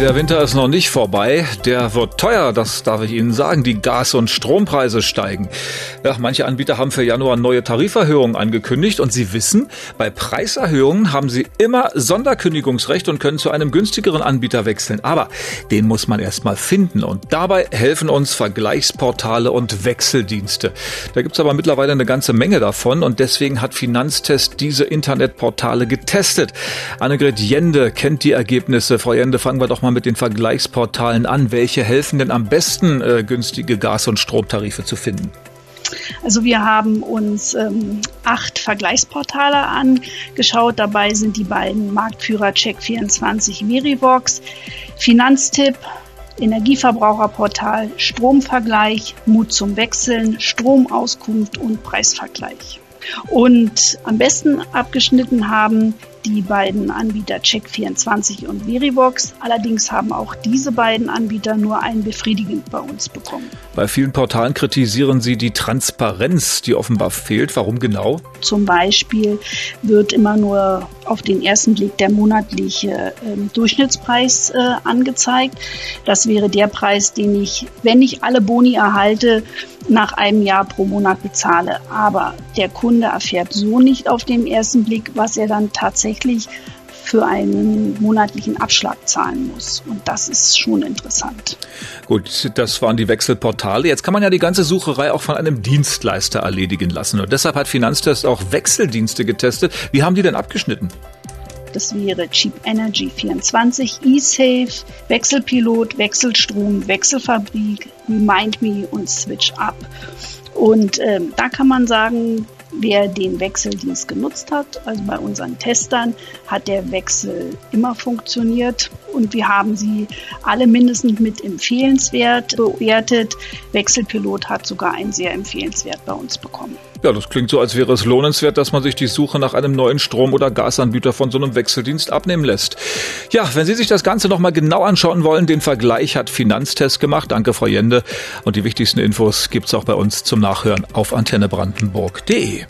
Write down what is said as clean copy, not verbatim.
Der Winter ist noch nicht vorbei. Der wird teuer, das darf ich Ihnen sagen. Die Gas- und Strompreise steigen. Ja, manche Anbieter haben für Januar neue Tariferhöhungen angekündigt. Und Sie wissen, bei Preiserhöhungen haben Sie immer Sonderkündigungsrecht und können zu einem günstigeren Anbieter wechseln. Aber den muss man erst mal finden. Und dabei helfen uns Vergleichsportale und Wechseldienste. Da gibt's aber mittlerweile eine ganze Menge davon. Und deswegen hat Finanztest diese Internetportale getestet. Annegret Jende kennt die Ergebnisse. Frau Jende, fangen wir doch mal mit den Vergleichsportalen an. Welche helfen denn am besten, günstige Gas- und Stromtarife zu finden? Also wir haben uns 8 Vergleichsportale angeschaut. Dabei sind die beiden Marktführer Check24, Verivox, Finanztipp, Energieverbraucherportal, Stromvergleich, Mut zum Wechseln, Stromauskunft und Preisvergleich. Und am besten abgeschnitten haben die beiden Anbieter Check24 und Verivox. Allerdings haben auch diese beiden Anbieter nur ein befriedigend bei uns bekommen. Bei vielen Portalen kritisieren Sie die Transparenz, die offenbar fehlt. Warum genau? Zum Beispiel wird immer nur auf den ersten Blick der monatliche Durchschnittspreis angezeigt. Das wäre der Preis, den ich, wenn ich alle Boni erhalte, nach einem Jahr pro Monat bezahle. Aber der Kunde erfährt so nicht auf den ersten Blick, was er dann tatsächlich für einen monatlichen Abschlag zahlen muss. Und das ist schon interessant. Gut, das waren die Wechselportale. Jetzt kann man ja die ganze Sucherei auch von einem Dienstleister erledigen lassen. Und deshalb hat Finanztest auch Wechseldienste getestet. Wie haben die denn abgeschnitten? Das wäre Cheap Energy 24, eSafe, Wechselpilot, Wechselstrom, Wechselfabrik, RemindMe und SwitchUp. Und da kann man sagen, wer den Wechseldienst genutzt hat, also bei unseren Testern, hat der Wechsel immer funktioniert und wir haben sie alle mindestens mit empfehlenswert bewertet. Wechselpilot hat sogar einen sehr empfehlenswert bei uns bekommen. Ja, das klingt so, als wäre es lohnenswert, dass man sich die Suche nach einem neuen Strom- oder Gasanbieter von so einem Wechseldienst abnehmen lässt. Ja, wenn Sie sich das Ganze nochmal genau anschauen wollen, den Vergleich hat Finanztest gemacht. Danke, Frau Jende. Und die wichtigsten Infos gibt's auch bei uns zum Nachhören auf antennebrandenburg.de.